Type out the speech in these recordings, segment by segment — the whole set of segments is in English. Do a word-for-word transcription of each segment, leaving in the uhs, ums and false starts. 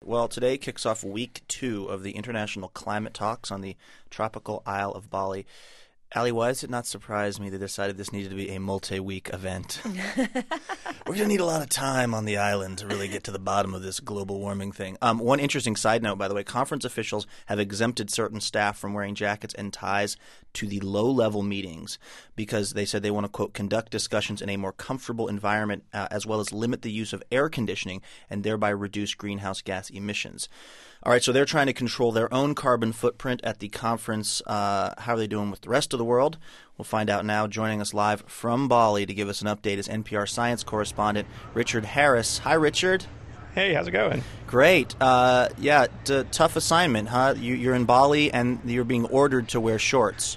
Well, today kicks off week two of the International Climate Talks on the tropical Isle of Bali. Ali, why does it not surprise me they decided this needed to be a multi-week event? We're going to need a lot of time on the island to really get to the bottom of this global warming thing. Um, one interesting side note, by the way, conference officials have exempted certain staff from wearing jackets and ties to the low-level meetings because they said they want to, quote, conduct discussions in a more comfortable environment uh, as well as limit the use of air conditioning and thereby reduce greenhouse gas emissions. All right, so they're trying to control their own carbon footprint at the conference. Uh, how are they doing with the rest of the world? We'll find out now. Joining us live from Bali to give us an update is N P R science correspondent Richard Harris. Hi, Richard. Hey, how's it going? Great. Uh, yeah, t- tough assignment, huh? You, you're in Bali and you're being ordered to wear shorts.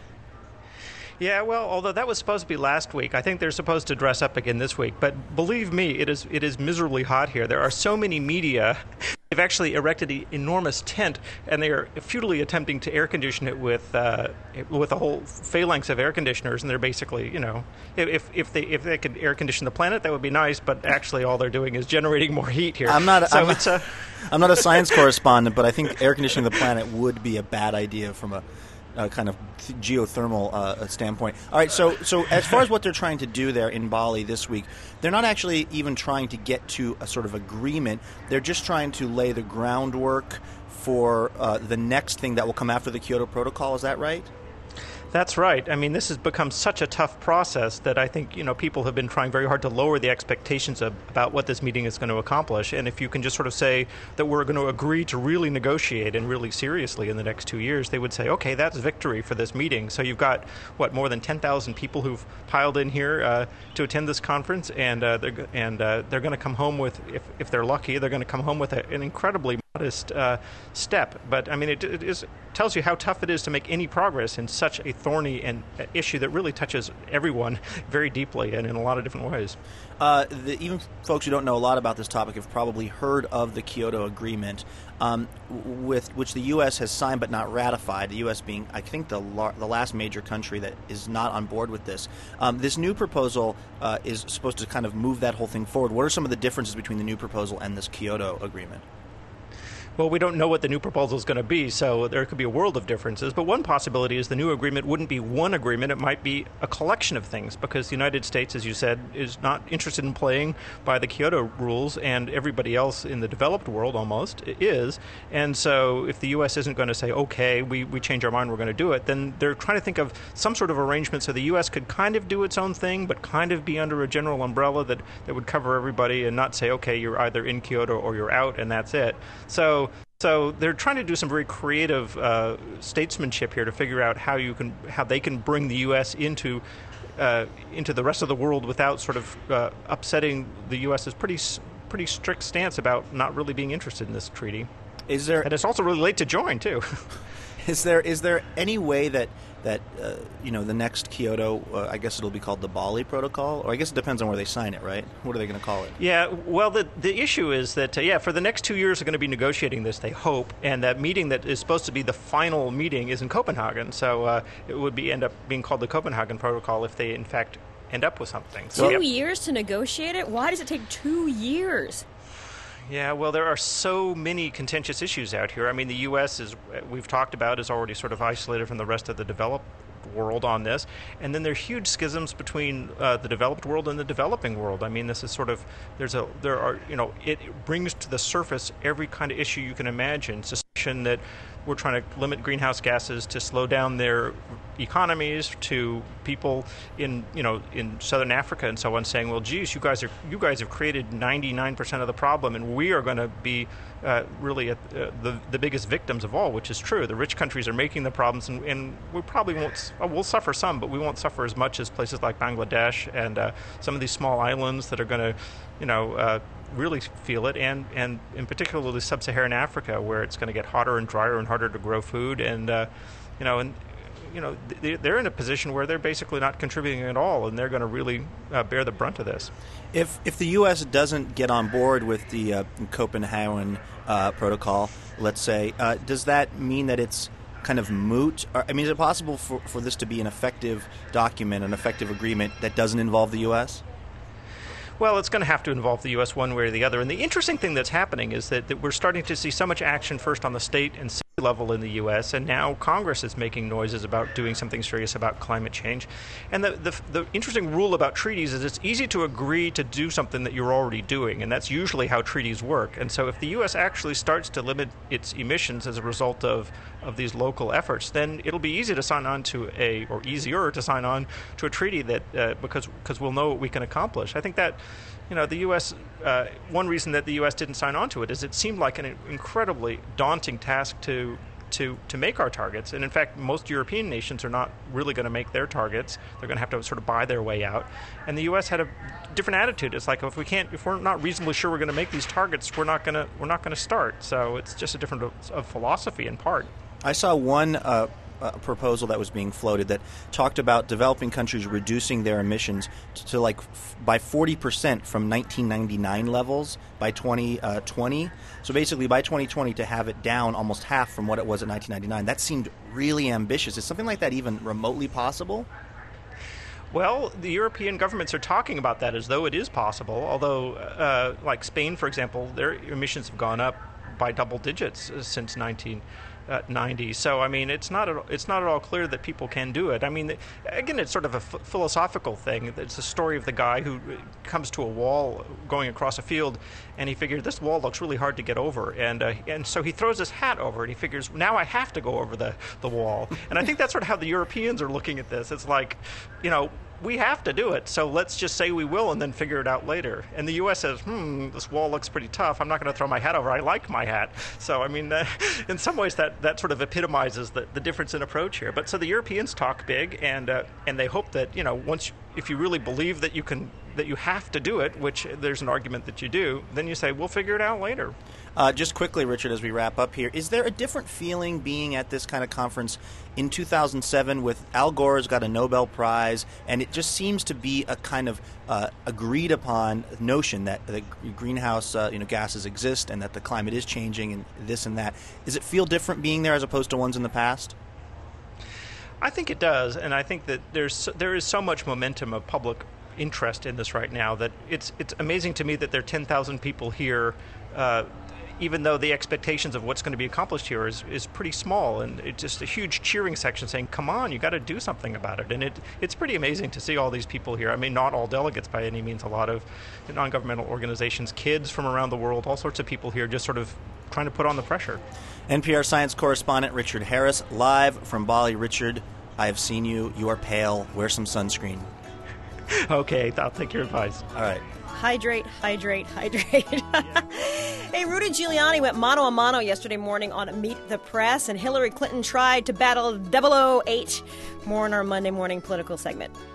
Yeah, well, although that was supposed to be last week, I think they're supposed to dress up again this week. But believe me, it is it is miserably hot here. There are so many media. They've actually erected an enormous tent, and they are futilely attempting to air condition it with uh, with a whole phalanx of air conditioners. And they're basically, you know, if if they if they could air condition the planet, that would be nice. But actually, all they're doing is generating more heat here. I'm not. So I'm, it's a, I'm not a science correspondent, but I think air conditioning the planet would be a bad idea from a Uh, kind of geothermal uh, standpoint. All right, so so as far as what they're trying to do there in Bali this week, they're not actually even trying to get to a sort of agreement. They're just trying to lay the groundwork for uh, the next thing that will come after the Kyoto Protocol. Is that right? That's right. I mean, this has become such a tough process that I think, you know, people have been trying very hard to lower the expectations of, about what this meeting is going to accomplish. And if you can just sort of say that we're going to agree to really negotiate and really seriously in the next two years, they would say, okay, that's victory for this meeting. So you've got, what, more than ten thousand people who've piled in here uh, to attend this conference, and uh, they're, and, uh, they're going to come home with, if, if they're lucky, they're going to come home with a, an incredibly modest uh, step. But, I mean, it, it is, tells you how tough it is to make any progress in such a thorny and uh, issue that really touches everyone very deeply and in a lot of different ways. Uh, the, even folks who don't know a lot about this topic have probably heard of the Kyoto Agreement, um, with which the U S has signed but not ratified, the U S being, I think, the, lar- the last major country that is not on board with this. Um, this new proposal uh, is supposed to kind of move that whole thing forward. What are some of the differences between the new proposal and this Kyoto Agreement? Well, we don't know what the new proposal is going to be, so there could be a world of differences. But one possibility is the new agreement wouldn't be one agreement. It might be a collection of things, because the United States, as you said, is not interested in playing by the Kyoto rules, and everybody else in the developed world almost is. And so if the U S isn't going to say, okay, we, we change our mind, we're going to do it, then they're trying to think of some sort of arrangement so the U S could kind of do its own thing, but kind of be under a general umbrella that, that would cover everybody and not say, okay, you're either in Kyoto or you're out, and that's it. So So they're trying to do some very creative uh, statesmanship here to figure out how you can, how they can bring the U S into uh, into the rest of the world without sort of uh, upsetting the U S's pretty pretty strict stance about not really being interested in this treaty. Is there? And it's also really late to join too. Is there is there any way that that uh, you know the next Kyoto, uh, I guess it'll be called the Bali Protocol, or I guess it depends on where they sign it, right? What are they going to call it? Yeah, well, the the issue is that uh, yeah, for the next two years they're going to be negotiating this, they hope, and that meeting that is supposed to be the final meeting is in Copenhagen, so uh, it would be end up being called the Copenhagen Protocol if they in fact end up with something. Two So, yep. years to negotiate it? Why does it take two years? Yeah, well, there are so many contentious issues out here. I mean, the U S, is we've talked about, is already sort of isolated from the rest of the developed world on this. And then there are huge schisms between uh, the developed world and the developing world. I mean, this is sort of, there's a, there are, you know, it brings to the surface every kind of issue you can imagine. Suspicion that we're trying to limit greenhouse gases to slow down their economies, to people in, you know, in southern Africa and so on saying, well, geez, you guys are, you guys have created ninety-nine percent of the problem, and we are going to be uh, really at, uh, the the biggest victims of all, which is true. The rich countries are making the problems, and, and we probably won't, well, we'll suffer some, but we won't suffer as much as places like Bangladesh and uh, some of these small islands that are going to, you know, uh, really feel it, and, and in particularly sub-Saharan Africa, where it's going to get hotter and drier and harder to grow food, and uh, you know, and you know, they're in a position where they're basically not contributing at all, and they're going to really uh, bear the brunt of this. If if the U S doesn't get on board with the uh, Copenhagen uh, Protocol, let's say, uh, does that mean that it's kind of moot? Or, I mean, is it possible for, for this to be an effective document, an effective agreement that doesn't involve the U S? Well, it's going to have to involve the U S one way or the other. And the interesting thing that's happening is that, that we're starting to see so much action first on the state and city level in the U S, and now Congress is making noises about doing something serious about climate change. And the, the, the interesting rule about treaties is it's easy to agree to do something that you're already doing, and that's usually how treaties work. And so if the U S actually starts to limit its emissions as a result of, of these local efforts, then it'll be easy to sign on to a, or easier to sign on to a treaty that, uh, because, because we'll know what we can accomplish. I think that, you know, the U S, uh, one reason that the U S didn't sign on to it is it seemed like an incredibly daunting task to to to make our targets. And in fact, most European nations are not really going to make their targets. They're going to have to sort of buy their way out. And the U S had a different attitude. It's like, if we can't, if we're not reasonably sure we're going to make these targets, we're not going to we're not going to start. So it's just a different of, of philosophy in part. I saw one uh, uh, proposal that was being floated that talked about developing countries reducing their emissions to, to like f- by forty percent from nineteen ninety-nine levels by twenty twenty. So basically by twenty twenty to have it down almost half from what it was at nineteen ninety-nine. That seemed really ambitious. Is something like that even remotely possible? Well, the European governments are talking about that as though it is possible, although uh, like Spain, for example, their emissions have gone up by double digits since nineteen ninety. So, I mean, it's not at, it's not at all clear that people can do it. I mean, again, it's sort of a f- philosophical thing. It's a story of the guy who comes to a wall going across a field, and he figured, this wall looks really hard to get over. And uh, and so he throws his hat over, and he figures, now I have to go over the, the wall. And I think that's sort of how the Europeans are looking at this. It's like, you know, we have to do it, so let's just say we will and then figure it out later. And the U S says, hmm, this wall looks pretty tough. I'm not going to throw my hat over. I like my hat. So, I mean, uh, in some ways that, that sort of epitomizes the, the difference in approach here. But so the Europeans talk big, and uh, and they hope that, you know, once, if you really believe that you can, that you have to do it, which there's an argument that you do, then you say, we'll figure it out later. Uh, just quickly, Richard, as we wrap up here, is there a different feeling being at this kind of conference in two thousand seven with Al Gore's got a Nobel Prize, and it just seems to be a kind of uh, agreed upon notion that the greenhouse uh, you know, gases exist and that the climate is changing and this and that. Does it feel different being there as opposed to ones in the past? I think it does, and I think that there's there is so much momentum of public interest in this right now that it's it's amazing to me that there are ten thousand people here, uh, even though the expectations of what's going to be accomplished here is, is pretty small, and it's just a huge cheering section saying, come on, you got to do something about it. And it it's pretty amazing to see all these people here. I mean, not all delegates by any means, a lot of non-governmental organizations, kids from around the world, all sorts of people here just sort of trying to put on the pressure. N P R science correspondent Richard Harris, live from Bali. Richard, I have seen you. You are pale. Wear some sunscreen. Okay, I'll take your advice. All right. Hydrate, hydrate, hydrate. Hey, Rudy Giuliani went mano a mano yesterday morning on Meet the Press, and Hillary Clinton tried to battle double oh eight. More in our Monday morning political segment.